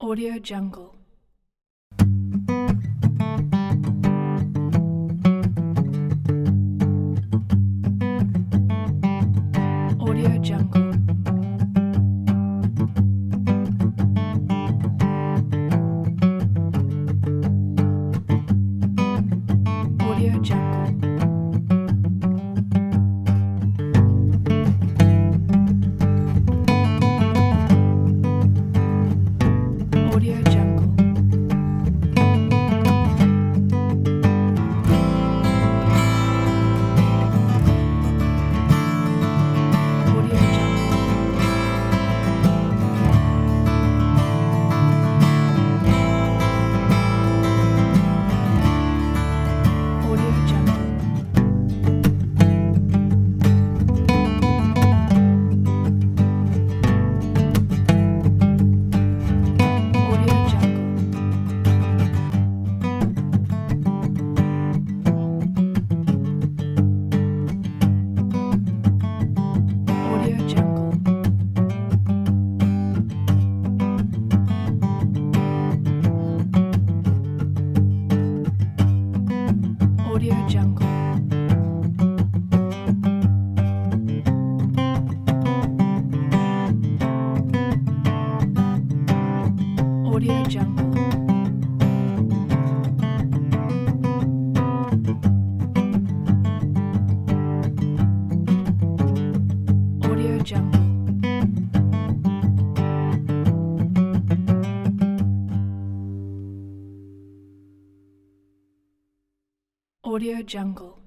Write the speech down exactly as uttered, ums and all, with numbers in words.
Audio Jungle. Audio Jungle. Audio Jungle. Audio Jungle. Audio Jungle. Audio Jungle. Audio Jungle. Audio Jungle. Audio Jungle. Audio Jungle. Audio Jungle. Audio Jungle.